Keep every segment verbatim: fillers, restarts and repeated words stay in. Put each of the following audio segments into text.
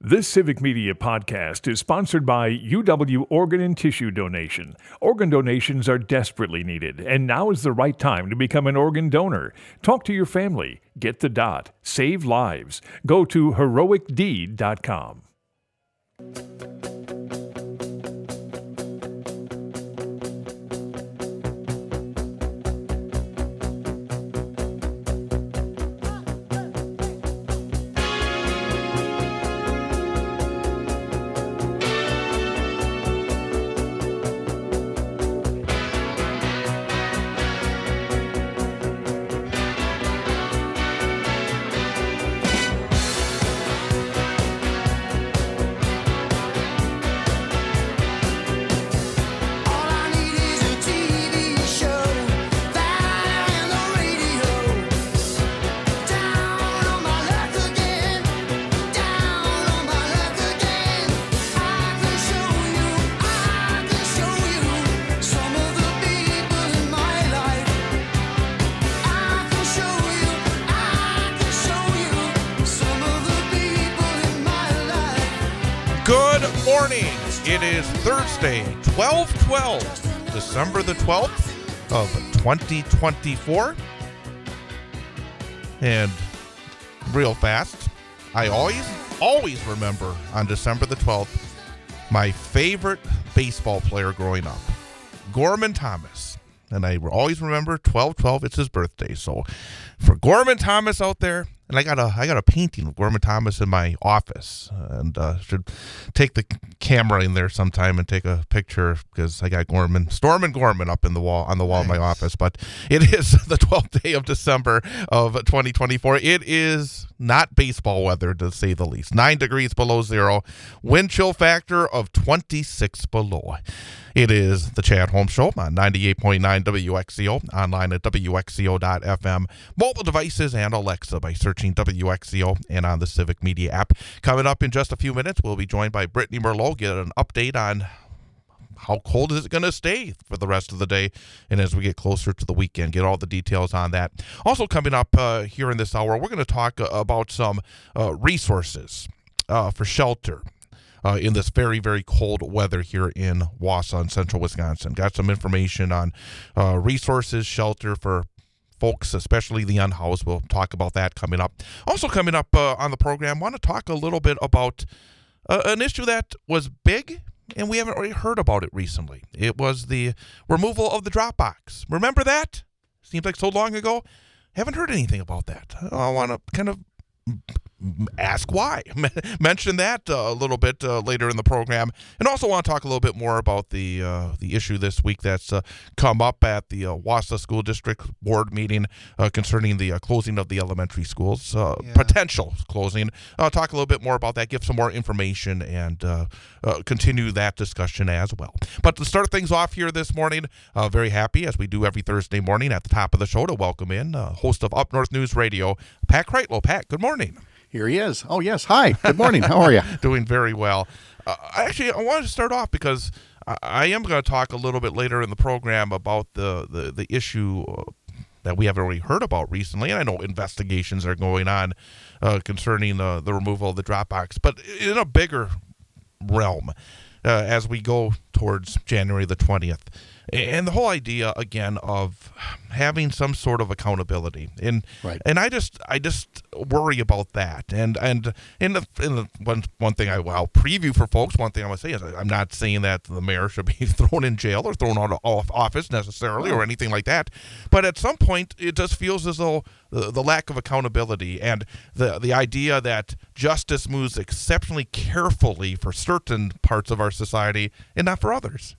This Civic Media podcast is sponsored by U W Organ and Tissue Donation. Organ donations are desperately needed, and now is the right time to become an organ donor. Talk to your family. Get the dot. Save lives. Go to heroic deed dot com. It is Thursday, twelve twelve, December the twelfth of twenty twenty-four. And real fast, I always, always remember on December the twelfth, my favorite baseball player growing up, Gorman Thomas. And I always remember twelve twelve, it's his birthday. So for Gorman Thomas out there, and I got a I got a painting of Gorman Thomas in my office, and uh, should take the camera in there sometime and take a picture because I got Gorman, Storm and Gorman up in the wall on the wall nice. of my office. But it is the twelfth day of December of twenty twenty-four. It is not baseball weather, to say the least. Nine degrees below zero, wind chill factor of twenty-six below. It is the Chad Holmes Show on ninety-eight point nine W X C O, online at W X C O dot F M, mobile devices and Alexa by searching W X C O and on the Civic Media app. Coming up in just a few minutes, we'll be joined by Brittany Merlot, get an update on how cold is it going to stay for the rest of the day, and as we get closer to the weekend, get all the details on that. Also coming up uh, here in this hour, we're going to talk uh, about some uh, resources uh, for shelter. Uh, in this very, very cold weather here in Wausau and central Wisconsin. Got some information on uh, resources, shelter for folks, especially the unhoused. We'll talk about that coming up. Also coming up uh, on the program, want to talk a little bit about uh, an issue that was big, and we haven't really heard about it recently. It was the removal of the drop box. Remember that? Seems like so long ago. Haven't heard anything about that. I want to kind of ask why. Mention that uh, a little bit uh, later in the program, and also want to talk a little bit more about the uh, the issue this week that's uh, come up at the uh, Wausau School District Board meeting uh, concerning the uh, closing of the elementary schools, uh, yeah. potential closing. Uh, talk a little bit more about that, give some more information, and uh, uh, continue that discussion as well. But to start things off here this morning, uh, very happy, as we do every Thursday morning at the top of the show, to welcome in uh, host of Up North News Radio, Pat Kreitlow. Pat, good morning. Here he is. Oh, yes. Hi. Good morning. How are you? Doing very well. Uh, actually, I wanted to start off because I, I am going to talk a little bit later in the program about the, the, the issue uh, that we haven't really heard about recently. And I know investigations are going on uh, concerning uh, the removal of the drop box. But in a bigger realm, uh, as we go towards January the twentieth, and the whole idea again of having some sort of accountability, and right. and I just I just worry about that. And and in the, in the one one thing I will preview for folks. One thing I want to say is I'm not saying that the mayor should be thrown in jail or thrown out of office necessarily or anything like that. But at some point, it just feels as though the, the lack of accountability and the the idea that justice moves exceptionally carefully for certain parts of our society and not for others.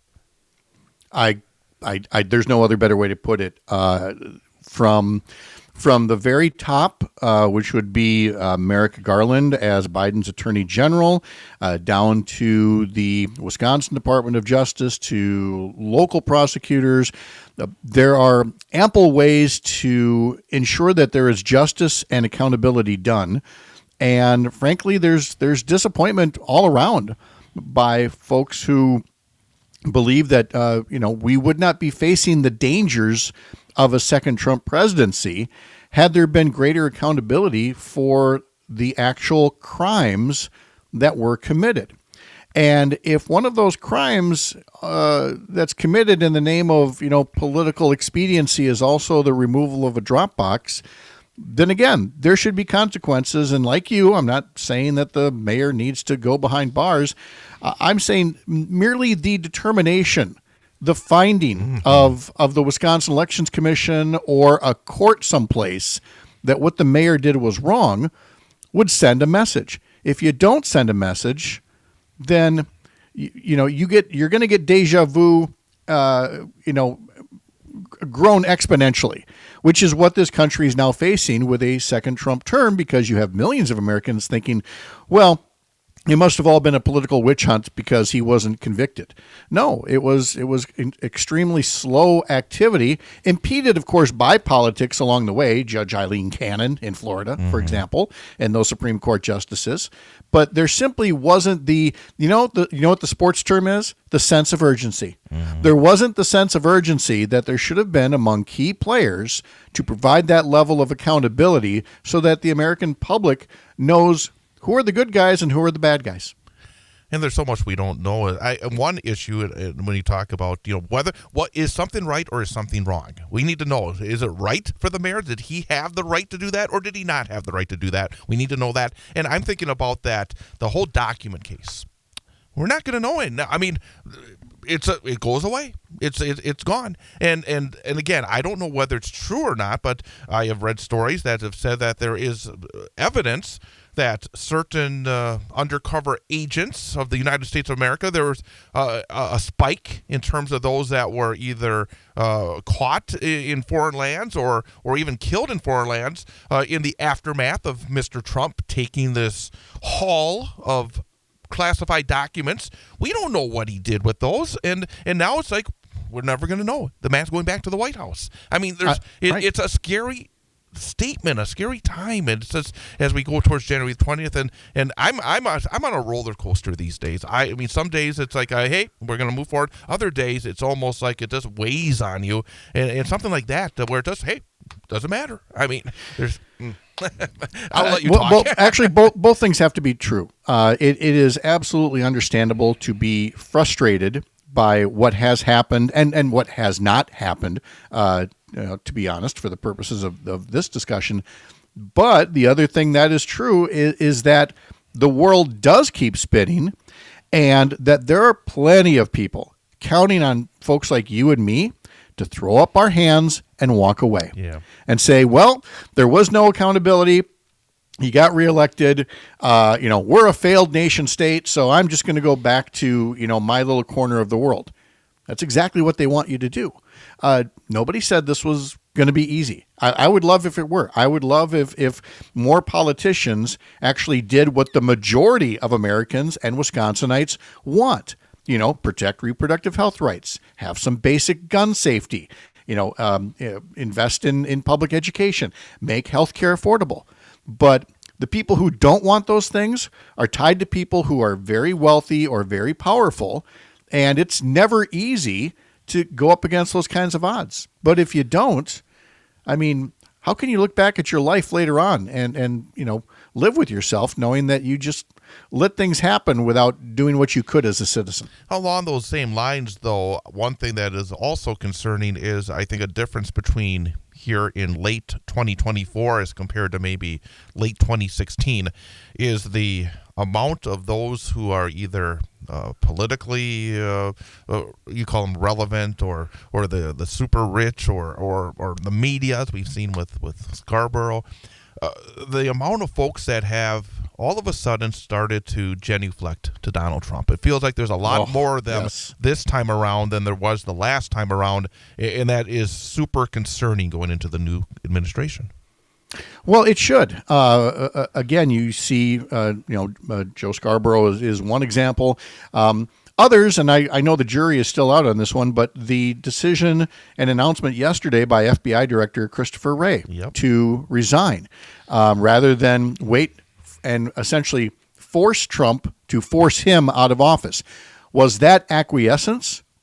I, I, I, there's no other better way to put it. Uh, from, from the very top, uh, which would be uh, Merrick Garland as Biden's Attorney General, uh, down to the Wisconsin Department of Justice, to local prosecutors, uh, there are ample ways to ensure that there is justice and accountability done. And frankly, there's there's disappointment all around by folks who believe that, uh, you know, we would not be facing the dangers of a second Trump presidency had there been greater accountability for the actual crimes that were committed. And if one of those crimes uh, that's committed in the name of, you know, political expediency is also the removal of a drop box, then again, there should be consequences. And like you, I'm not saying that the mayor needs to go behind bars. Uh, I'm saying merely the determination, the finding mm-hmm. of, of the Wisconsin Elections Commission or a court someplace that what the mayor did was wrong would send a message. If you don't send a message, then you, you know you get you're going to get deja vu, uh, you know, grown exponentially, which is what this country is now facing with a second Trump term, because you have millions of Americans thinking, well, it must have all been a political witch hunt because he wasn't convicted. No, it was it was extremely slow activity, impeded, of course, by politics along the way. Judge Eileen Cannon in Florida, mm-hmm. for example, and those Supreme Court justices. But there simply wasn't the you know the you know what the sports term is? The sense of urgency. Mm-hmm. There wasn't the sense of urgency that there should have been among key players to provide that level of accountability so that the American public knows who are the good guys and who are the bad guys. And there's so much we don't know. I, one issue when you talk about, you know, whether what is something right or is something wrong, we need to know, is it right for the mayor? Did he have the right to do that, or did he not have the right to do that? We need to know that. And I'm thinking about that, the whole document case. We're not going to know it. I mean, it's a, it goes away. It's it, it's gone. And and and again, I don't know whether it's true or not, but I have read stories that have said that there is evidence that certain uh, undercover agents of the United States of America, there was uh, a spike in terms of those that were either uh, caught in foreign lands or or even killed in foreign lands uh, in the aftermath of Mister Trump taking this haul of classified documents. We don't know what he did with those, and and now it's like we're never going to know. The man's going back to the White House. I mean, there's uh, it, right. it's a scary statement, a scary time, and it says as we go towards January twentieth, and and I'm I'm a, I'm on a roller coaster these days. I, I mean, some days it's like, uh, hey, we're going to move forward. Other days it's almost like it just weighs on you, and, and something like that, where it just, hey, doesn't matter. I mean, there's. Mm. I'll let you uh, talk. Well, well, actually, both both things have to be true. Uh, it it is absolutely understandable to be frustrated by what has happened and, and what has not happened, uh, you know, to be honest, for the purposes of, of this discussion. But the other thing that is true is, is that the world does keep spinning, and that there are plenty of people counting on folks like you and me to throw up our hands and walk away. Yeah. And say, well, there was no accountability. He got reelected. Uh, you know, we're a failed nation state, so I'm just going to go back to, you know, my little corner of the world. That's exactly what they want you to do. Uh, nobody said this was going to be easy. I, I would love if it were. I would love if, if more politicians actually did what the majority of Americans and Wisconsinites want. You know, protect reproductive health rights, have some basic gun safety, you know, um, invest in, in public education, make healthcare affordable. But the people who don't want those things are tied to people who are very wealthy or very powerful, and it's never easy to go up against those kinds of odds. But if you don't, I mean, how can you look back at your life later on and, and you know, live with yourself knowing that you just let things happen without doing what you could as a citizen? Along those same lines, though, one thing that is also concerning is, I think, a difference between here in late twenty twenty-four as compared to maybe late twenty sixteen is the amount of those who are either uh, politically, uh, uh, you call them relevant, or or the, the super rich, or, or, or the media, as we've seen with, with Scarborough. Uh, the amount of folks that have all of a sudden started to genuflect to Donald Trump. It feels like there's a lot oh, more of them yes. this time around than there was the last time around, and that is super concerning going into the new administration. Well, it should. Uh, uh, again, you see, uh, you know, uh, Joe Scarborough is, is one example. Um, Others, and I, I know the jury is still out on this one, but the decision and announcement yesterday by F B I Director Christopher Wray yep. to resign um, rather than wait and essentially force Trump to force him out of office. Was that acquiescence,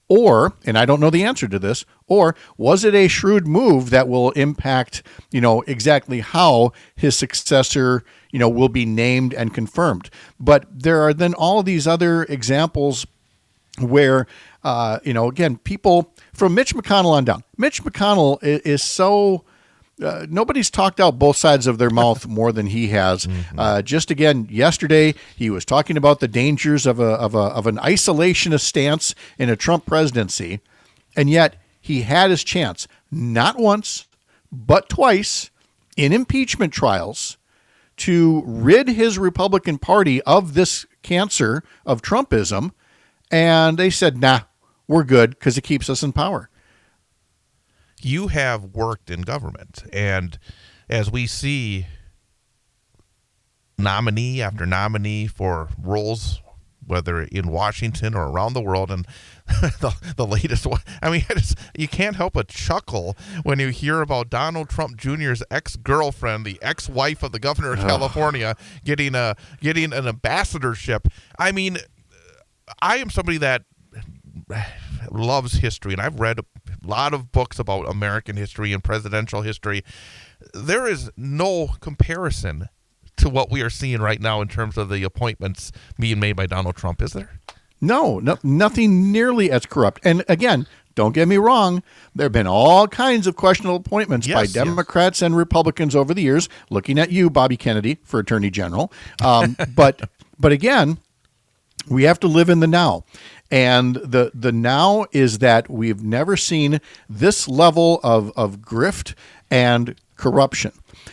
Or, and I don't know the answer to this, or was it a shrewd move that will impact, you know, exactly how his successor, you know, will be named and confirmed? But there are then all of these other examples where, uh, you know, again, people from Mitch McConnell on down. Mitch McConnell is, is so... Uh, nobody's talked out both sides of their mouth more than he has. Mm-hmm. Uh, just again, yesterday he was talking about the dangers of a of a of an isolationist stance in a Trump presidency, and yet he had his chance not once but twice in impeachment trials to rid his Republican Party of this cancer of Trumpism, and they said, "Nah, we're good because it keeps us in power." You have worked in government, and as we see nominee after nominee for roles, whether in Washington or around the world, and the, the latest one, I mean, it's, you can't help but chuckle when you hear about Donald Trump Junior's ex-girlfriend, the ex-wife of the governor of California, getting a getting an ambassadorship. I mean, I am somebody that loves history, and I've read a lot of books about American history and presidential history. There is no comparison to what we are seeing right now in terms of the appointments being made by Donald Trump, is there? No, no nothing nearly as corrupt. And again, don't get me wrong, there have been all kinds of questionable appointments yes, by Democrats yes. and Republicans over the years, looking at you, Bobby Kennedy, for Attorney General. Um, but but again, we have to live in the now. And the the now is that we've never seen this level of, of grift and corruption.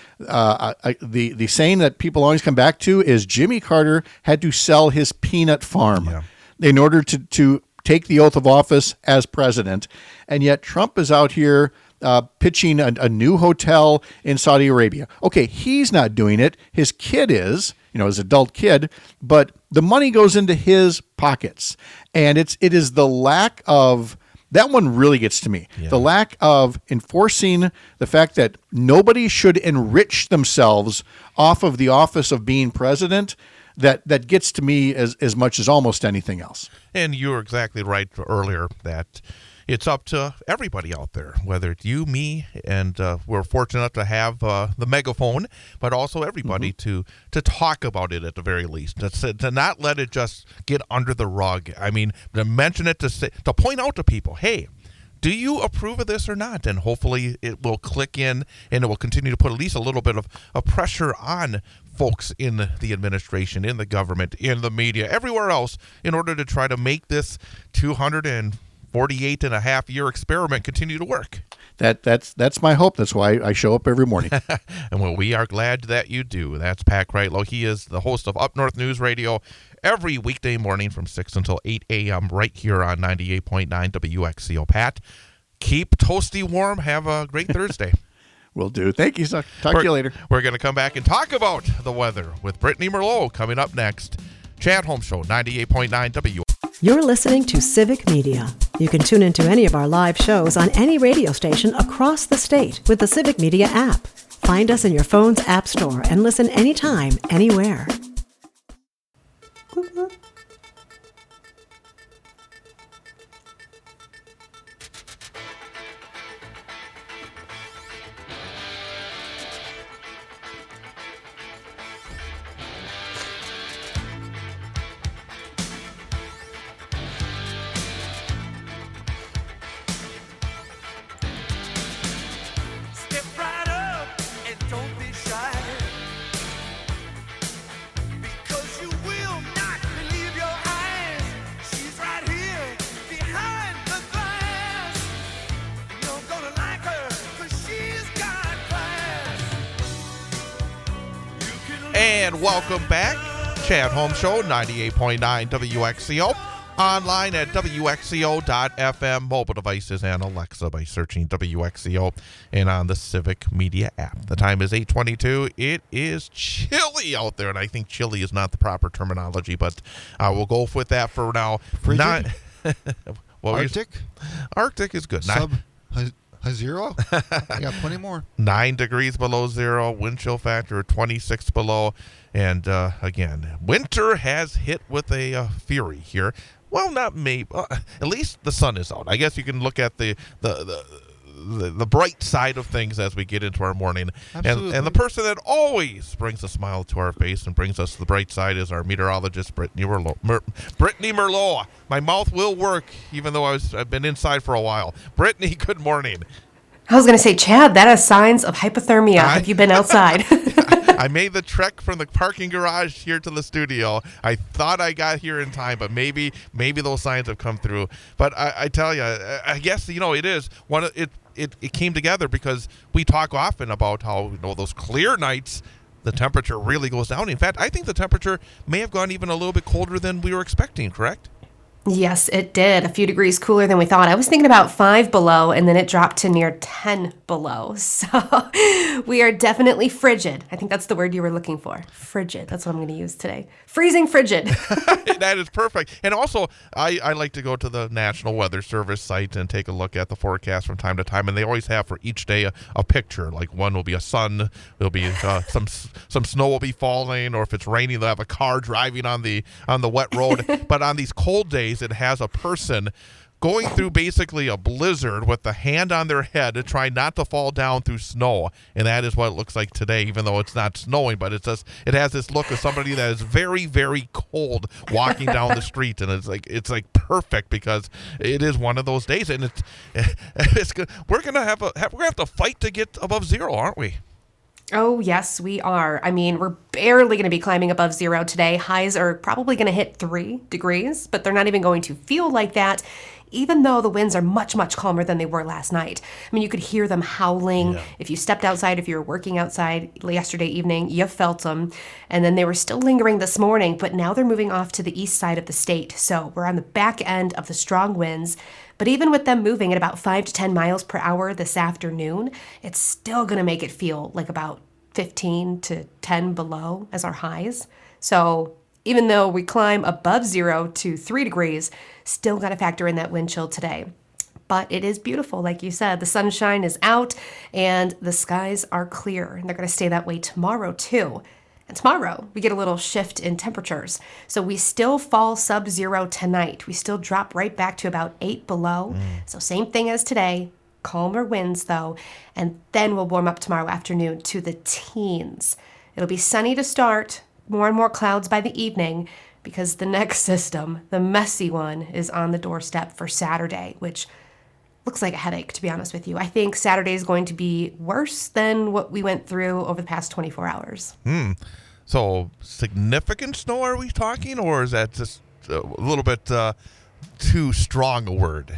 Uh, I, the, the saying that people always come back to is Jimmy Carter had to sell his peanut farm yeah. in order to, to take the oath of office as president. And yet Trump is out here uh, pitching a, a new hotel in Saudi Arabia. Okay, he's not doing it. His kid is, you know, his adult kid, but the money goes into his pockets. And it's it is the lack of, that one really gets to me, yeah. the lack of enforcing the fact that nobody should enrich themselves off of the office of being president. That that gets to me as, as much as almost anything else. And you were exactly right earlier that it's up to everybody out there, whether it's you, me, and uh, we're fortunate enough to have uh, the megaphone, but also everybody mm-hmm. to to talk about it at the very least, to, to not let it just get under the rug. I mean, to mention it, to say, to point out to people, hey, do you approve of this or not? And hopefully it will click in, and it will continue to put at least a little bit of, of pressure on folks in the administration, in the government, in the media, everywhere else, in order to try to make this two hundred forty-eight and a half year experiment continue to work. That that's that's my hope. That's why I show up every morning. And well, we are glad that you do. That's Pat Kreitlow. He is the host of Up North News Radio every weekday morning from six until eight a.m. right here on ninety-eight point nine W X C O. Pat, keep toasty warm. Have a great Thursday. Will do. Thank you, sir. Talk we're, to you later. We're going to come back and talk about the weather with Brittany Merlot coming up next. Chad Holmes Show, ninety-eight point nine W. You're listening to Civic Media. You can tune into any of our live shows on any radio station across the state with the Civic Media app. Find us in your phone's app store and listen anytime, anywhere. And welcome back. Chad Holmes Show, ninety-eight point nine W X C O. Online at W X C O dot F M, mobile devices, and Alexa by searching W X C O, and on the Civic Media app. The time is eight twenty-two. It is chilly out there, and I think chilly is not the proper terminology, but uh, we'll go with that for now. Frigid? Not, Arctic? Arctic is good. Sub Not, high zero? I got plenty more. Nine degrees below zero, wind chill factor twenty-six below. And uh, again, winter has hit with a uh, fury here. well, not maybe. Uh, at least the sun is out. I guess you can look at the the. the The, the bright side of things as we get into our morning. And, and the person that always brings a smile to our face and brings us the bright side is our meteorologist, Brittany Merlot. Mer- Brittany Merlot. My mouth will work even though I was, I've been inside for a while. Brittany, good morning. I was going to say, Chad, that has signs of hypothermia. I, Have you been outside? I made the trek from the parking garage here to the studio. I thought I got here in time, but maybe maybe those signs have come through. But I, I tell you, I guess, you know, it is one of it. It, it came together because we talk often about how, you know, those clear nights, the temperature really goes down. In fact, I think the temperature may have gone even a little bit colder than we were expecting, correct? Yes, it did. A few degrees cooler than we thought. I was thinking about five below, and then it dropped to near ten below. So we are definitely frigid. I think that's the word you were looking for. Frigid. That's what I'm going to use today. Freezing frigid. That is perfect. And also, I, I like to go to the National Weather Service site and take a look at the forecast from time to time. And they always have for each day a, a picture. Like one will be a sun, there'll be uh, some some snow will be falling, or if it's raining, they'll have a car driving on the on the wet road. But on these cold days, it has a person going through basically a blizzard with the hand on their head to try not to fall down through snow. And that is what it looks like today, even though it's not snowing, but it's just, it has this look of somebody that is very, very cold walking down the street. And it's like, it's like perfect because it is one of those days. And it's, it's good. We're going to have a, have, we're going to have to fight to get above zero, aren't we? Oh, yes, we are. I mean, we're barely going to be climbing above zero today. Highs are probably going to hit three degrees, but they're not even going to feel like that, even though the winds are much, much calmer than they were last night. I mean, you could hear them howling. Yeah. If you stepped outside, if you were working outside yesterday evening, you felt them. And then they were still lingering this morning, but now they're moving off to the east side of the state. So we're on the back end of the strong winds. But even with them moving at about five to ten miles per hour this afternoon, it's still going to make it feel like about fifteen to ten below as our highs. So even though we climb above zero to three degrees, still got to factor in that wind chill today. But it is beautiful, like you said. The sunshine is out and the skies are clear. And they're going to stay that way tomorrow too. And tomorrow, we get a little shift in temperatures. So we still fall sub-zero tonight. We still drop right back to about eight below. Mm. So same thing as today, calmer winds though. And then we'll warm up tomorrow afternoon to the teens. It'll be sunny to start, more and more clouds by the evening, because the next system, the messy one, is on the doorstep for Saturday, which looks like a headache, to be honest with you. I think Saturday is going to be worse than what we went through over the past twenty-four hours. Hmm. So significant snow are we talking, or is that just a little bit uh, too strong a word?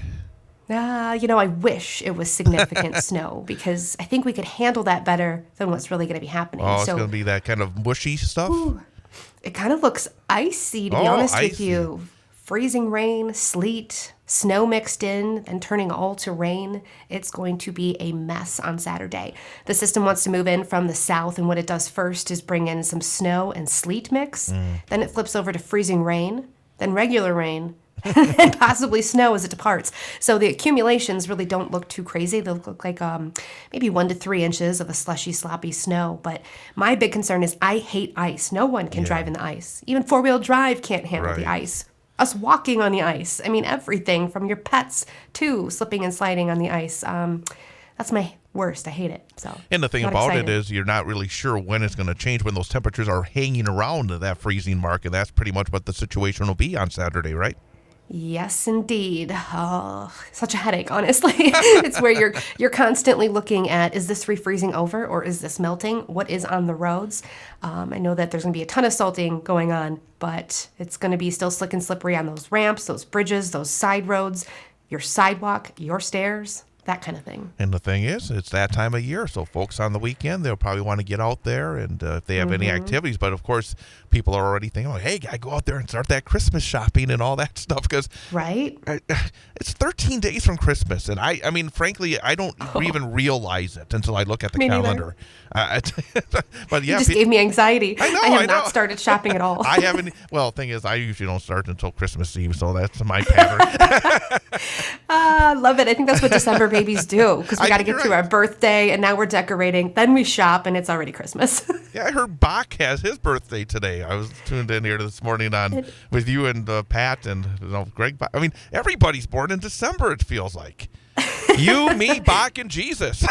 Uh, you know, I wish it was significant snow, because I think we could handle that better than what's really going to be happening. Oh, it's so, going to be that kind of mushy stuff? Ooh, it kind of looks icy, to be oh, honest icy. with you. Freezing rain, sleet, snow mixed in, and turning all to rain. It's going to be a mess on Saturday. The system wants to move in from the south, and what it does first is bring in some snow and sleet mix. Mm. Then it flips over to freezing rain, then regular rain, and possibly snow as it departs. So the accumulations really don't look too crazy. They look like um, maybe one to three inches of a slushy, sloppy snow. But my big concern is I hate ice. No one can yeah. drive in the ice. Even four-wheel drive can't handle right. the ice. Us walking on the ice. I mean, everything from your pets to slipping and sliding on the ice. Um, that's my worst. I hate it. So. And the thing about excited. it is you're not really sure when it's going to change, when those temperatures are hanging around that freezing mark. And that's pretty much what the situation will be on Saturday, right? Yes, indeed. Oh, such a headache, honestly. It's where you're you're constantly looking at, is this refreezing over or is this melting? What is on the roads? Um, I know that there's going to be a ton of salting going on, but it's going to be still slick and slippery on those ramps, those bridges, those side roads, your sidewalk, your stairs, that kind of thing. And the thing is, it's that time of year, so folks on the weekend, they'll probably want to get out there, and uh, if they have mm-hmm. any activities. But, of course, people are already thinking, oh, hey, I go out there and start that Christmas shopping and all that stuff, because right? it's thirteen days from Christmas. And, I I mean, frankly, I don't oh. even realize it until I look at the me calendar. Uh, but yeah, you just pe- gave me anxiety. I know, I have I know. not started shopping at all. I haven't. Well, thing is, I usually don't start until Christmas Eve, so that's my pattern. I uh, love it. I think that's what December babies do, because we I got to think get you're through right. our birthday, and now we're decorating. Then we shop, and it's already Christmas. Yeah, I heard Bach has his birthday today. I was tuned in here this morning on It- with you and uh, Pat and you know, Greg. Bach. I mean, everybody's born in December, it feels like. You, me, Bach, and Jesus.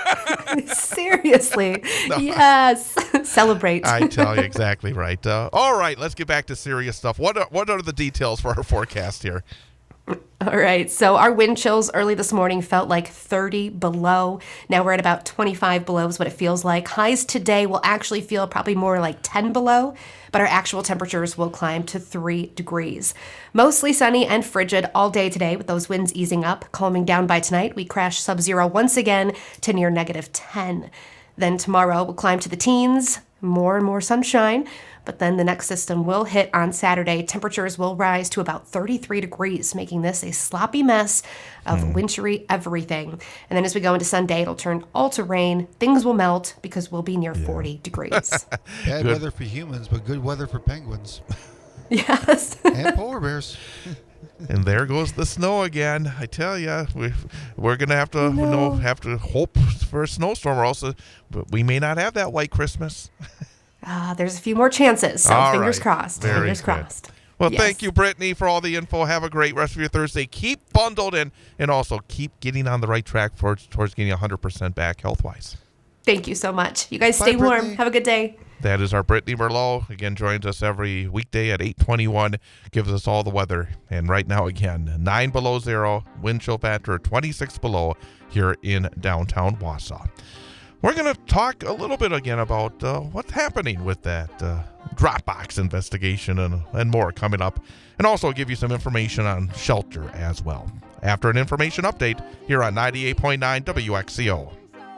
Seriously. Yes. Celebrate. I tell you, exactly right. Uh, all right, let's get back to serious stuff. What are, what are the details for our forecast here? All right. So our wind chills early this morning felt like thirty below. Now we're at about twenty-five below is what it feels like. Highs today will actually feel probably more like ten below, but our actual temperatures will climb to three degrees. Mostly sunny and frigid all day today with those winds easing up. Calming down by tonight, we crash sub-zero once again to near negative ten. Then tomorrow we'll climb to the teens, more and more sunshine. But then the next system will hit on Saturday. Temperatures will rise to about thirty-three degrees, making this a sloppy mess of Hmm. wintry everything. And then as we go into Sunday, it'll turn all to rain. Things will melt because we'll be near forty degrees. Bad weather for humans, but good weather for penguins Yes. and polar bears. And there goes the snow again. I tell you, we, we're going to have to you know, have to hope for a snowstorm, or else uh, we may not have that white Christmas. Ah, there's a few more chances, so All fingers right. crossed. Very Fingers good. crossed. Well, Yes. thank you, Brittany, for all the info. Have a great rest of your Thursday. Keep bundled in, and also keep getting on the right track for, towards getting one hundred percent back health-wise. Thank you so much. You guys Bye, stay warm. Brittany. Have a good day. That is our Brittany Merlot. Again, joins us every weekday at eight twenty-one. Gives us all the weather. And right now, again, nine below zero. Wind chill factor twenty-six below here in downtown Wausau. We're going to talk a little bit again about uh, what's happening with that uh, Dropbox investigation and, and more coming up. And also give you some information on shelter as well. After an information update here on ninety-eight point nine W X C O.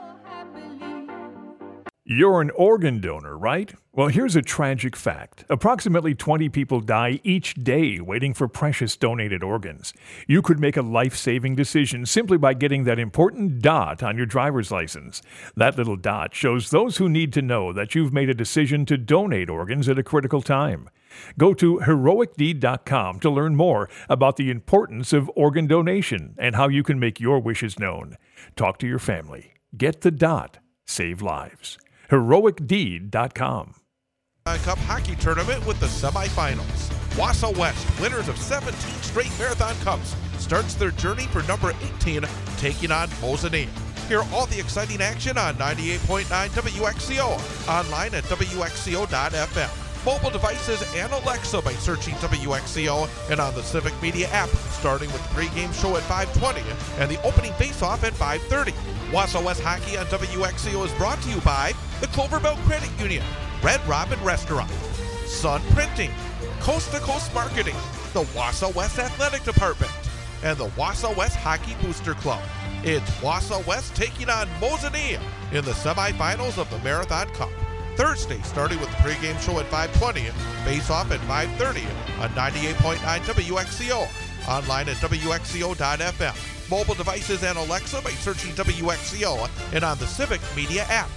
You're an organ donor, right? Well, here's a tragic fact. Approximately twenty people die each day waiting for precious donated organs. You could make a life-saving decision simply by getting that important dot on your driver's license. That little dot shows those who need to know that you've made a decision to donate organs at a critical time. Go to heroic deed dot com to learn more about the importance of organ donation and how you can make your wishes known. Talk to your family. Get the dot. Save lives. heroic deed dot com. Cup Hockey Tournament with the semifinals. Wausau West, winners of seventeen straight Marathon Cups, starts their journey for number eighteen, taking on Mosinee. Hear all the exciting action on ninety-eight point nine W X C O, online at W X C O dot F M. Mobile devices and Alexa by searching W X C O, and on the Civic Media app, starting with the pregame show at five twenty and the opening face-off at five thirty. Wausau West Hockey on W X C O is brought to you by the Cloverbelt Credit Union, Red Robin Restaurant, Sun Printing, Coast to Coast Marketing, the Wausau West Athletic Department, and the Wausau West Hockey Booster Club. It's Wausau West taking on Mosinee in the semifinals of the Marathon Cup. Thursday, starting with the pregame show at five twenty, face-off at five thirty on ninety-eight point nine W X C O, online at W X C O dot F M. Mobile devices and Alexa by searching W X C O, and on the Civic Media app.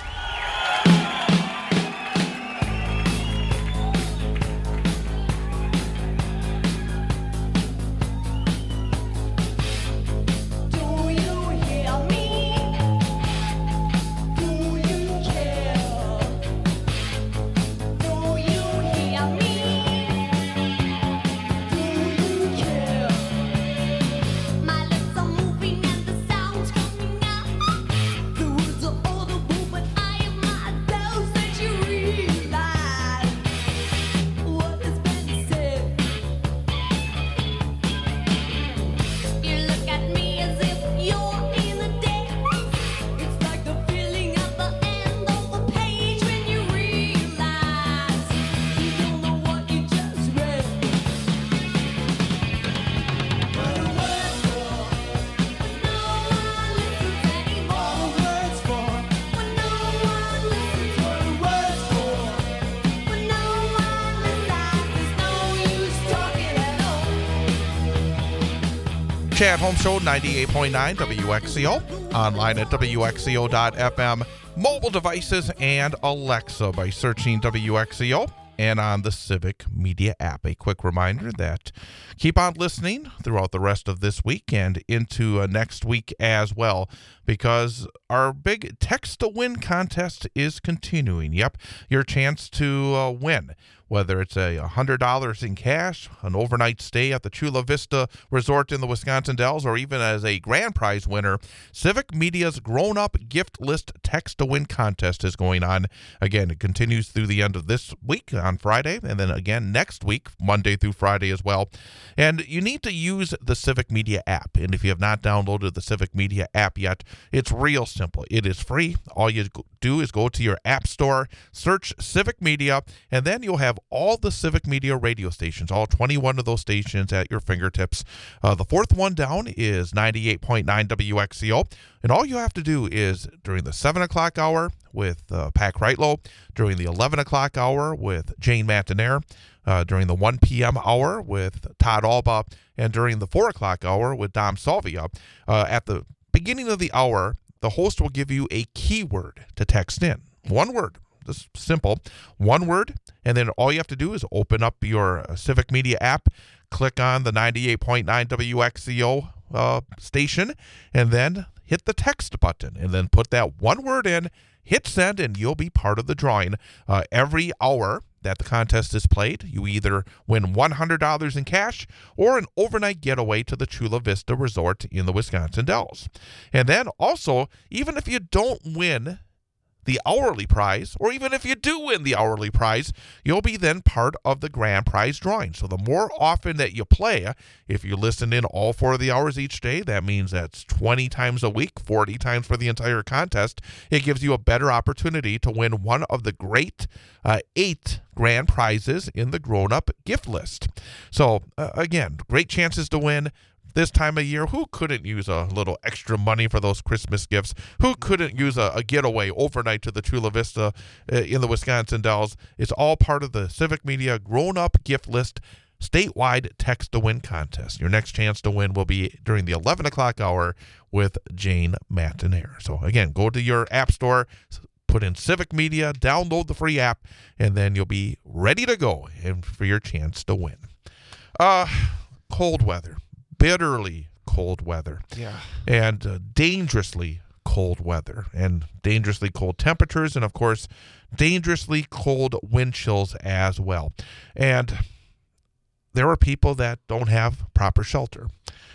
Chad Home Show, ninety-eight point nine W X C O, online at W X C O dot F M, mobile devices and Alexa by searching W X C O, and on the Civic Media app. A quick reminder that keep on listening throughout the rest of this week and into uh, next week as well, because our big Text to Win contest is continuing. Yep, your chance to uh, win, whether it's a one hundred dollars in cash, an overnight stay at the Chula Vista Resort in the Wisconsin Dells, or even as a grand prize winner. Civic Media's Grown Up Gift List Text to Win contest is going on. Again, it continues through the end of this week on Friday, and then again next week, Monday through Friday as well. And you need to use the Civic Media app. And if you have not downloaded the Civic Media app yet, it's real simple. It is free. All you do is go to your app store, search Civic Media, and then you'll have all the Civic Media radio stations, all twenty-one of those stations at your fingertips. Uh, the fourth one down is ninety-eight point nine W X C O, and all you have to do is during the seven o'clock hour with uh, Pat Kreitlow, during the eleven o'clock hour with Jane Matinaire, uh, during the one p.m. hour with Todd Alba, and during the four o'clock hour with Dom Salvia, uh, at the beginning of the hour, the host will give you a keyword to text in. One word. Just simple. One word, and then all you have to do is open up your uh, Civic Media app, click on the ninety-eight point nine W X C O uh, station, and then hit the text button, and then put that one word in, hit send, and you'll be part of the drawing. Uh, every hour that the contest is played, you either win one hundred dollars in cash or an overnight getaway to the Chula Vista Resort in the Wisconsin Dells. And then also, even if you don't win the hourly prize, or even if you do win the hourly prize, you'll be then part of the grand prize drawing. So the more often that you play, if you listen in all four of the hours each day, that means that's twenty times a week, forty times for the entire contest. It gives you a better opportunity to win one of the great uh, eight grand prizes in the grown-up gift list. So uh, again, great chances to win. This time of year, who couldn't use a little extra money for those Christmas gifts? Who couldn't use a, a getaway overnight to the Chula Vista uh, in the Wisconsin Dells? It's all part of the Civic Media Grown Up Gift List statewide Text to Win contest. Your next chance to win will be during the eleven o'clock hour with Jane Matinaire. So again, go to your app store, put in Civic Media, download the free app, and then you'll be ready to go and for your chance to win. Uh, cold weather. Bitterly cold weather, Yeah. and uh, dangerously cold weather, and dangerously cold temperatures, and of course, dangerously cold wind chills as well. And there are people that don't have proper shelter,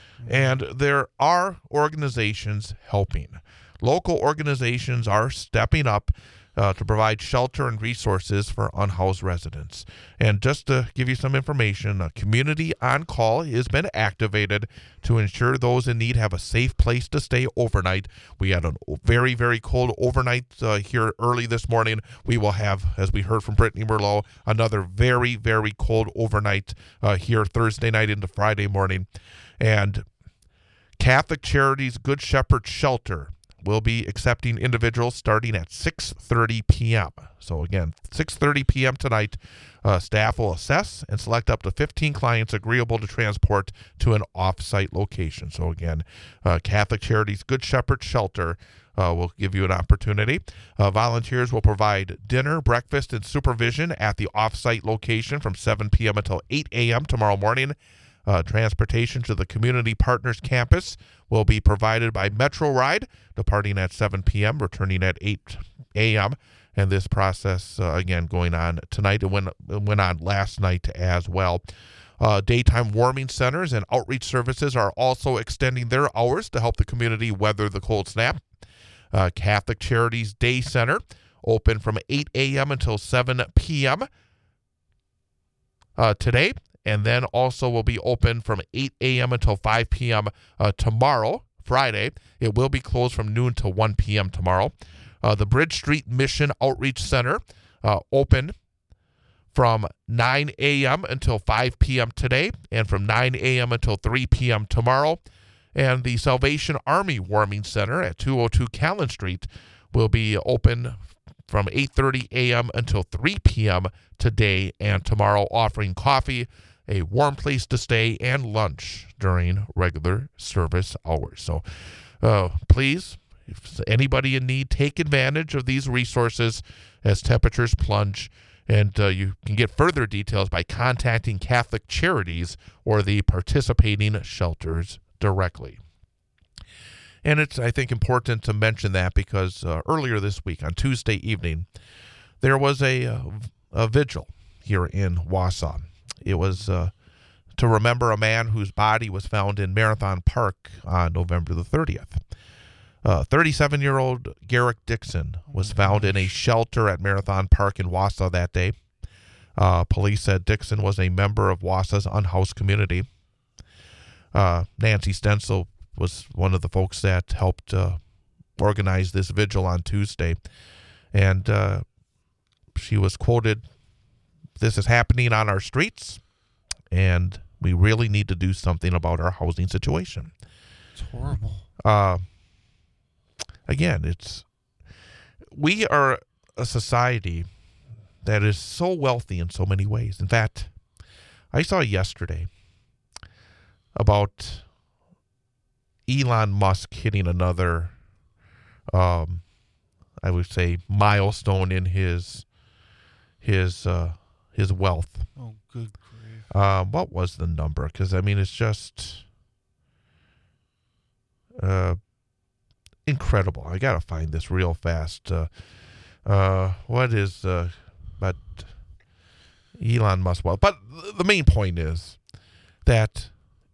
and there are organizations helping. Local organizations are stepping up Uh, to provide shelter and resources for unhoused residents. And just to give you some information, a community on call has been activated to ensure those in need have a safe place to stay overnight. We had a very, very cold overnight uh, here early this morning. We will have, as we heard from Brittany Merlot, another very, very cold overnight uh, here Thursday night into Friday morning. And Catholic Charities Good Shepherd Shelter will be accepting individuals starting at six thirty p.m. So again, six thirty p.m. tonight, uh, staff will assess and select up to fifteen clients agreeable to transport to an off-site location. So again, uh, Catholic Charities Good Shepherd Shelter uh, will give you an opportunity. Uh, volunteers will provide dinner, breakfast, and supervision at the off-site location from seven p.m. until eight a.m. tomorrow morning. Uh, transportation to the Community Partners Campus will be provided by Metro Ride, departing at seven p.m., returning at eight a.m., and this process, uh, again, going on tonight. It went, it went on last night as well. Uh, daytime warming centers and outreach services are also extending their hours to help the community weather the cold snap. Uh, Catholic Charities Day Center, open from eight a.m. until seven p.m. Uh, today. And then also will be open from eight a.m. until five p.m. Uh, tomorrow, Friday. It will be closed from noon to one p.m. tomorrow. Uh, the Bridge Street Mission Outreach Center, uh, open from nine a.m. until five p.m. today, and from nine a.m. until three p.m. tomorrow. And the Salvation Army Warming Center at two oh two Callan Street will be open from eight thirty a.m. until three p.m. today and tomorrow, offering coffee, a warm place to stay, and lunch during regular service hours. So uh, please, if anybody in need, take advantage of these resources as temperatures plunge And uh, you can get further details by contacting Catholic Charities or the participating shelters directly. And it's, I think, important to mention that because uh, earlier this week, on Tuesday evening, there was a, uh, a vigil here in Wausau. It was uh, to remember a man whose body was found in Marathon Park on November the thirtieth. Uh, thirty-seven-year-old Garrick Dixon was found in a shelter at Marathon Park in Wausau that day. Uh, police said Dixon was a member of Wausau's unhoused community. Uh, Nancy Stencil was one of the folks that helped uh, organize this vigil on Tuesday. And uh, she was quoted, "This is happening on our streets, and we really need to do something about our housing situation." It's horrible. Uh, again, it's we are a society that is so wealthy in so many ways. In fact, I saw yesterday about Elon Musk hitting another, um, I would say, milestone in his his uh, his wealth. Oh, good grief. Uh, what was the number? Because, I mean, it's just uh, incredible. I got to find this real fast. Uh, uh, what is, uh, but Elon Musk, well, but the main point is that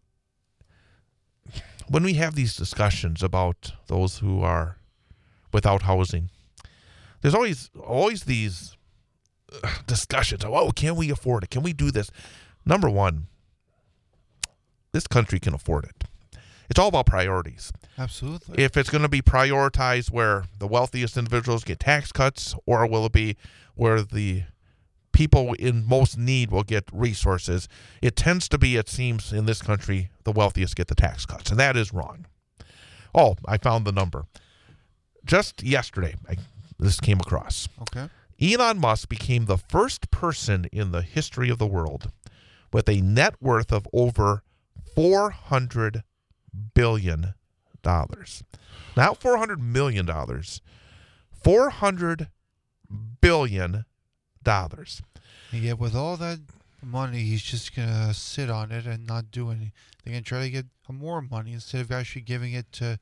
when we have these discussions about those who are without housing, there's always, always these discussions of, oh, can we afford it? Can we do this? Number one, this country can afford it. It's all about priorities. Absolutely. If it's going to be prioritized where the wealthiest individuals get tax cuts, or will it be where the people in most need will get resources, it tends to be, it seems, in this country, the wealthiest get the tax cuts, and that is wrong. Oh, I found the number. Just yesterday, I, this came across. Okay. Elon Musk became the first person in the history of the world with a net worth of over four hundred billion dollars. Not four hundred million dollars. four hundred billion dollars. And yet with all that money, he's just going to sit on it and not do anything and try to get more money instead of actually giving it to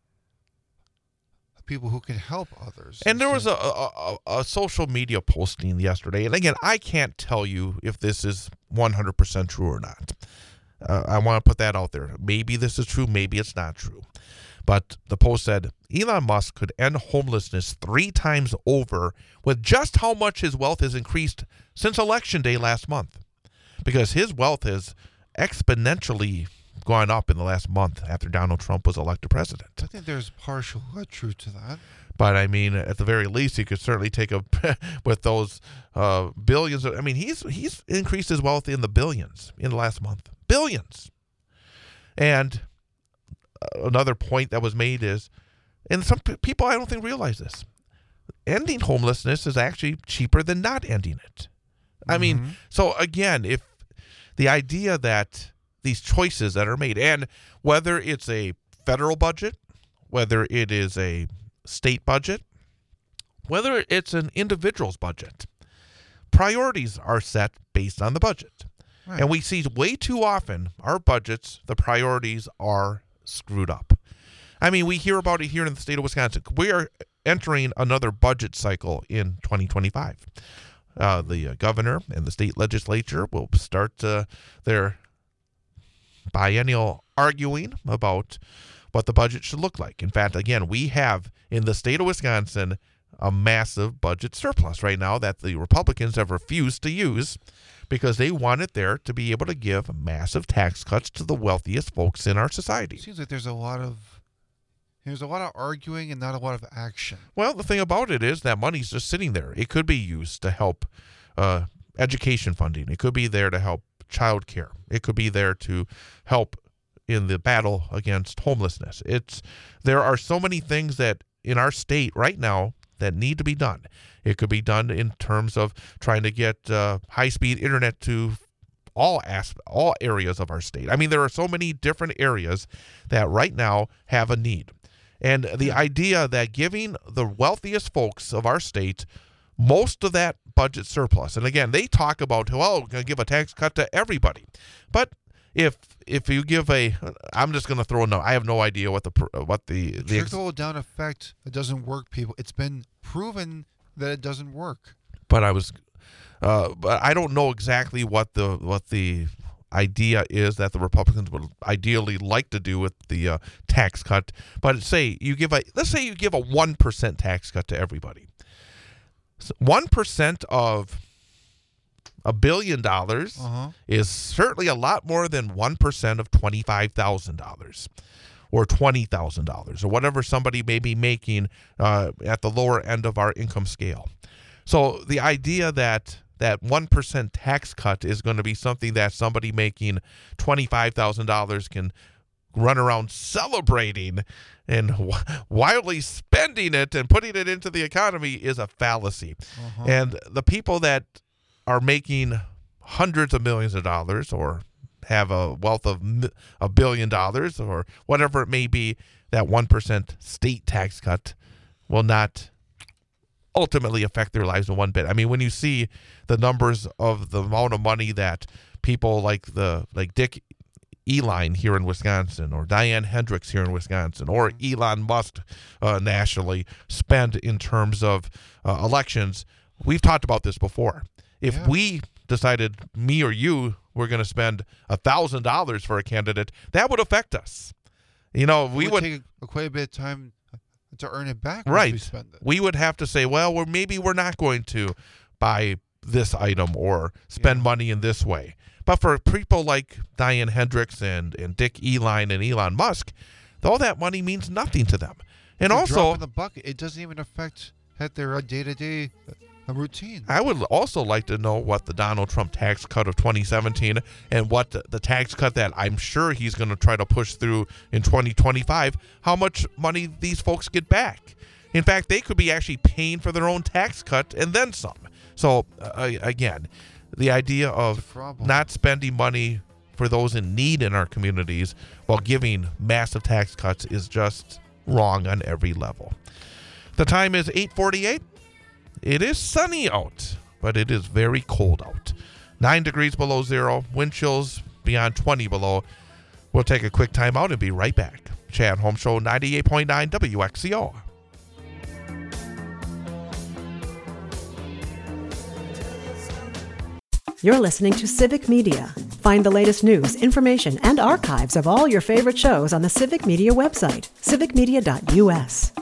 people who can help others. And there was a, a, a social media posting yesterday. And again, I can't tell you if this is one hundred percent true or not. Uh, I want to put that out there. Maybe this is true. Maybe it's not true. But the post said, Elon Musk could end homelessness three times over with just how much his wealth has increased since Election Day last month. Because his wealth has exponentially gone up in the last month after Donald Trump was elected president. I think there's partial uh, truth to that. But, I mean, at the very least, he could certainly take a, with those uh, billions. Of, I mean, he's he's increased his wealth in the billions in the last month. Billions. And another point that was made is, and some p- people I don't think realize this, ending homelessness is actually cheaper than not ending it. I mm-hmm. mean, so again, if the idea that these choices that are made, and whether it's a federal budget, whether it is a state budget, whether it's an individual's budget, priorities are set based on the budget. Right. And we see way too often our budgets, the priorities are screwed up. I mean, we hear about it here in the state of Wisconsin. We are entering another budget cycle in twenty twenty-five. Uh, the uh, governor and the state legislature will start uh, their biennial arguing about what the budget should look like. In fact, again, we have in the state of Wisconsin a massive budget surplus right now that the Republicans have refused to use because they want it there to be able to give massive tax cuts to the wealthiest folks in our society. It seems like there's a lot of there's a lot of arguing and not a lot of action. Well, the thing about it is that money's just sitting there. It could be used to help uh, education funding. It could be there to help child care. It could be there to help in the battle against homelessness. It's there are so many things that in our state right now that need to be done. It could be done in terms of trying to get uh, high-speed internet to all asp- all areas of our state. I mean, there are so many different areas that right now have a need. And the idea that giving the wealthiest folks of our state most of that budget surplus. And again, they talk about, well, we're going to give a tax cut to everybody. But if if you give a, I'm just going to throw a no. I have no idea what the what the the trickle down effect. It doesn't work, people. It's been proven that it doesn't work. But I was, uh, but I don't know exactly what the what the idea is that the Republicans would ideally like to do with the uh, tax cut. But say you give a, let's say you give a one percent tax cut to everybody. One percent of a billion dollars uh-huh. is certainly a lot more than one percent of twenty-five thousand dollars or twenty thousand dollars or whatever somebody may be making uh, at the lower end of our income scale. So the idea that that one percent tax cut is going to be something that somebody making twenty-five thousand dollars can run around celebrating and wildly spending it and putting it into the economy is a fallacy. Uh-huh. And the people that are making hundreds of millions of dollars or have a wealth of a billion dollars or whatever it may be, that one percent state tax cut will not ultimately affect their lives in one bit. I mean, when you see the numbers of the amount of money that people like the like Dick Uihlein here in Wisconsin or Diane Hendricks here in Wisconsin or Elon Musk uh, nationally spend in terms of uh, elections, we've talked about this before. If yeah. we decided, me or you, were going to spend one thousand dollars for a candidate, that would affect us. You know, we it would, would take a, quite a bit of time to earn it back. Right. We, spend it. we would have to say, well, we're, maybe we're not going to buy this item or spend yeah. money in this way. But for people like Diane Hendricks and, and Dick Uihlein and Elon Musk, all that money means nothing to them. And The also, drop in the bucket, it doesn't even affect their day-to-day routine. I would also like to know what the Donald Trump tax cut of twenty seventeen and what the, the tax cut that I'm sure he's going to try to push through in twenty twenty-five, how much money these folks get back. In fact, they could be actually paying for their own tax cut and then some. So, uh, again, the idea of not spending money for those in need in our communities while giving massive tax cuts is just wrong on every level. The time is eight forty-eight. It is sunny out, but it is very cold out. Nine degrees below zero, wind chills beyond twenty below. We'll take a quick time out and be right back. Chad Holmes Show, ninety-eight point nine W X C O. You're listening to Civic Media. Find the latest news, information, and archives of all your favorite shows on the Civic Media website, civic media dot U S.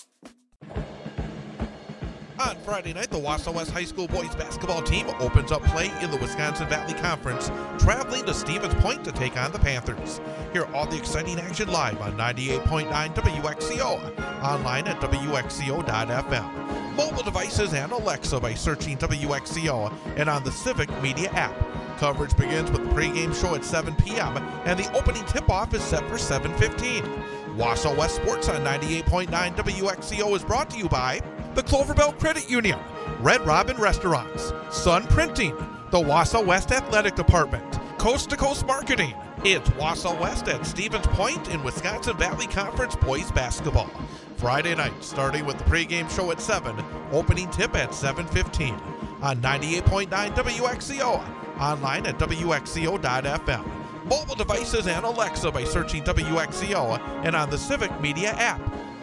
On Friday night, the Wausau West High School boys basketball team opens up play in the Wisconsin Valley Conference, traveling to Stevens Point to take on the Panthers. Hear all the exciting action live on ninety-eight point nine W X C O, online at W X C O dot F M. Mobile devices and Alexa by searching W X C O and on the Civic Media app. Coverage begins with the pregame show at seven p.m. and the opening tip-off is set for seven fifteen. Wausau West Sports on ninety-eight point nine W X C O is brought to you by the Cloverbell Credit Union, Red Robin Restaurants, Sun Printing, the Wausau West Athletic Department, Coast to Coast Marketing. It's Wausau West at Stevens Point in Wisconsin Valley Conference boys basketball. Friday night, starting with the pregame show at seven, opening tip at seven fifteen. On ninety-eight point nine W X C O, online at W X C O dot F M. Mobile devices and Alexa by searching W X C O and on the Civic Media app.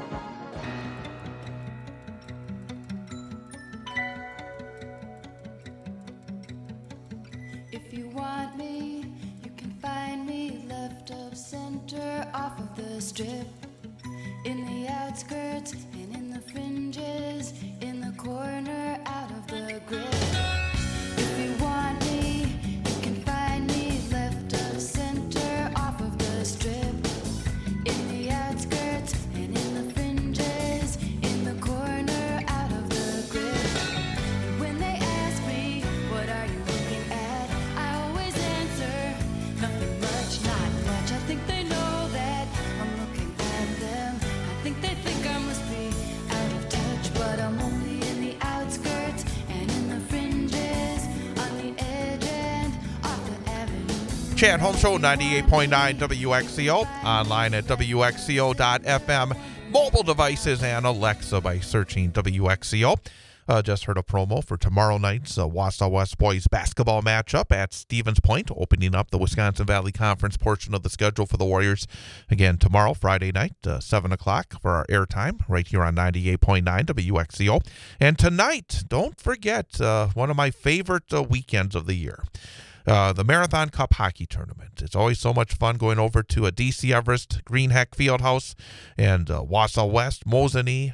If you want me, you can find me left of center off of the strip. In the outskirts and in the fringes, in the corner out of the grip. If you want me, you can find me left of center off of the strip. In the outskirts and in the fringes, in the corner out of the grip. And when they ask me, what are you looking at? I always answer, nothing much, not much. I think they know that I'm looking at them. I think they think I must be out of touch, but I'm only in the outskirts and in the fringes, on the edge and off the avenue. Chad Holmes Show, ninety-eight point nine W X C O, online at W X C O dot F M. Mobile devices and Alexa by searching W X C O. Uh, just heard a promo for tomorrow night's uh, Wausau West boys basketball matchup at Stevens Point, opening up the Wisconsin Valley Conference portion of the schedule for the Warriors. Again, tomorrow, Friday night, uh, seven o'clock for our airtime right here on ninety-eight point nine W X C O. And tonight, don't forget, uh, one of my favorite uh, weekends of the year. Uh, the Marathon Cup Hockey Tournament. It's always so much fun going over to a D C Everest, Greenheck Fieldhouse, and uh, Wausau West, Mosinee,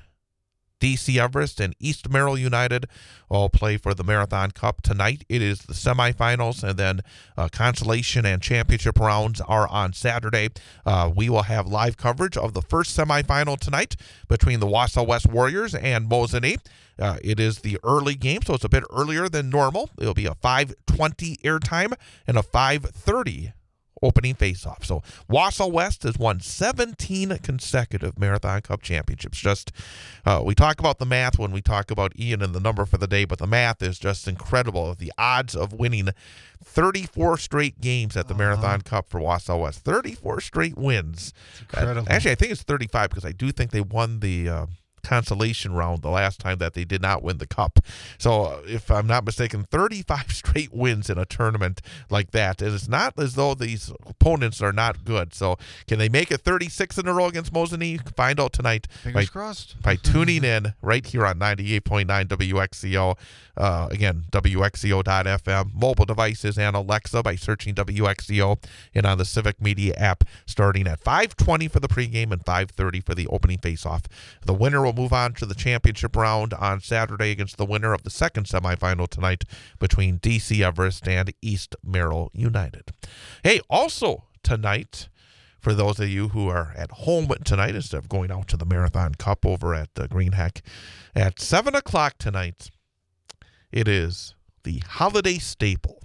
D C Everest, and East Merrill United all play for the Marathon Cup tonight. It is the semifinals, and then uh, consolation and championship rounds are on Saturday. Uh, we will have live coverage of the first semifinal tonight between the Wausau West Warriors and Mosinee. Uh, it is the early game, so it's a bit earlier than normal. It'll be a five twenty airtime and a five thirty opening face-off. So Wausau West has won seventeen consecutive Marathon Cup championships. Just uh, we talk about the math when we talk about Ian and the number for the day, but the math is just incredible. The odds of winning thirty-four straight games at the uh-huh. Marathon Cup for Wausau West. thirty-four straight wins. It's incredible. Uh, actually, I think it's thirty-five because I do think they won the uh, consolation round the last time that they did not win the cup. So uh, if I'm not mistaken, thirty-five straight wins in a tournament like that. And it's not as though these opponents are not good. So can they make it thirty-six in a row against Mosinee? Find out tonight. Fingers by, crossed. By tuning in right here on ninety-eight point nine W X C O. Uh, again, W X C O dot F M, mobile devices, and Alexa by searching W X C O, and on the Civic Media app starting at five twenty for the pregame and five thirty for the opening faceoff. The winner will move on to the championship round on Saturday against the winner of the second semifinal tonight between D C Everest and East Merrill United. Hey, also tonight, for those of you who are at home tonight instead of going out to the Marathon Cup over at uh, Greenheck, at seven o'clock tonight, it is the holiday staple,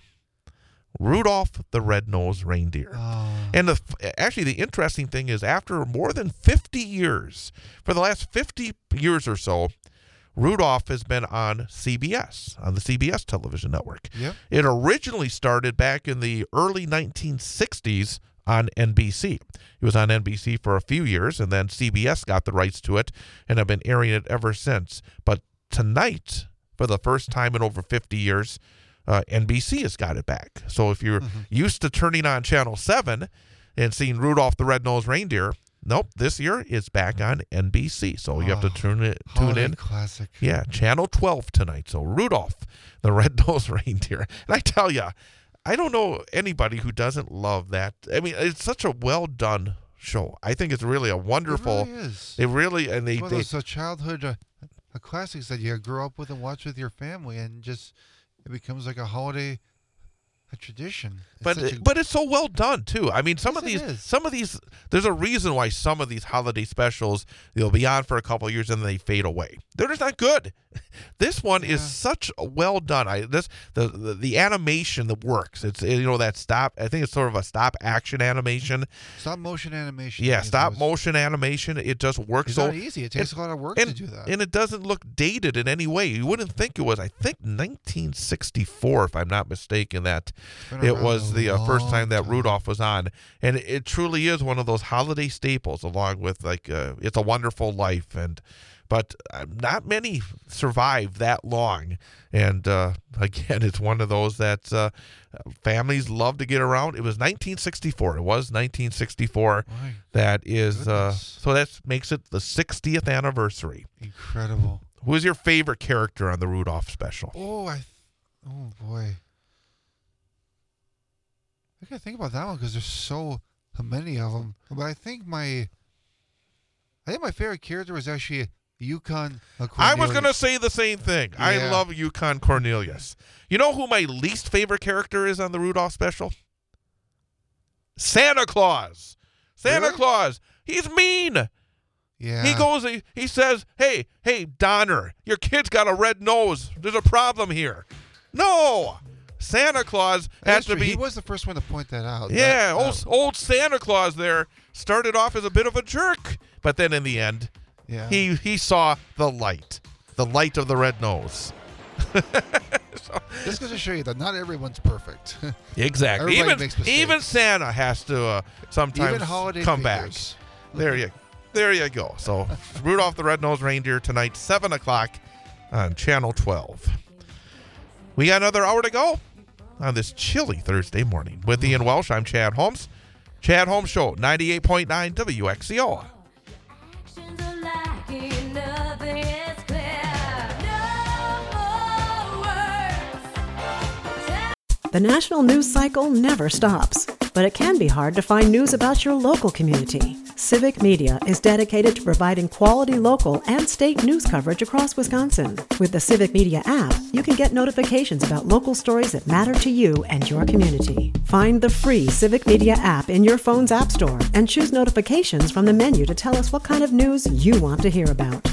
Rudolph the Red-Nosed Reindeer. Oh. And the, actually, the interesting thing is after more than fifty years, for the last fifty years or so, Rudolph has been on C B S, on the C B S television network. Yep. It originally started back in the early nineteen sixties on N B C. It was on N B C for a few years, and then C B S got the rights to it and have been airing it ever since. But tonight, for the first time in over fifty years, uh, N B C has got it back. So if you're mm-hmm. used to turning on Channel seven and seeing Rudolph the Red-Nosed Reindeer, nope, this year it's back on N B C. So you oh, have to tune it, tune in. Classic. Yeah, Channel twelve tonight. So Rudolph the Red-Nosed Reindeer. And I tell you, I don't know anybody who doesn't love that. I mean, it's such a well-done show. I think it's really a wonderful. It really is. It really, and they. It's one they of those uh, childhood uh, uh, classics that you grew up with and watch with your family, and just it becomes like a holiday. A tradition, it's but a, but it's so well done too. I mean, some yes, of these, is. some of these. There's a reason why some of these holiday specials they'll be on for a couple of years and then they fade away. They're just not good. This one yeah. is such a well done. I this the, the the animation that works. It's you know that stop. I think it's sort of a stop action animation. Stop motion animation. Yeah, stop motion animation. It just works. It's so not easy. It takes and, a lot of work and, to do that, and it doesn't look dated in any way. You wouldn't think it was. I think nineteen sixty-four, if I'm not mistaken. That. It was the uh, first time that Rudolph was on, and it, it truly is one of those holiday staples, along with like uh, "It's a Wonderful Life," and but uh, not many survive that long. And uh, again, it's one of those that uh, families love to get around. It was nineteen sixty-four. It was nineteen sixty-four. My that is uh, goodness. so that makes it the sixtieth anniversary. Incredible. Who is your favorite character on the Rudolph special? Oh, I, oh boy. I gotta think about that one because there's so many of them. But I think my, I think my favorite character was actually Yukon. I was gonna say the same thing. Yeah. I love Yukon Cornelius. You know who my least favorite character is on the Rudolph special? Santa Claus. Santa Really? Claus. He's mean. Yeah. He goes. He, he says, "Hey, hey, Donner, your kid's got a red nose. There's a problem here." No. Santa Claus has to be. He was the first one to point that out. Yeah, that, old, uh, old Santa Claus there started off as a bit of a jerk, but then in the end, yeah. he he saw the light, the light of the red nose. So, this goes to show you that not everyone's perfect. Exactly. Everybody Even makes mistakes. even Santa has to uh, sometimes Even holiday come figures. back. There you, there you go. So Rudolph the Red-Nosed Reindeer tonight, seven o'clock. on Channel twelve. We got another hour to go on this chilly Thursday morning. With Ian Welsh, I'm Chad Holmes. Chad Holmes Show, ninety-eight point nine W X C O. The national news cycle never stops, but it can be hard to find news about your local community. Civic Media is dedicated to providing quality local and state news coverage across Wisconsin. With the Civic Media app, you can get notifications about local stories that matter to you and your community. Find the free Civic Media app in your phone's app store and choose notifications from the menu to tell us what kind of news you want to hear about.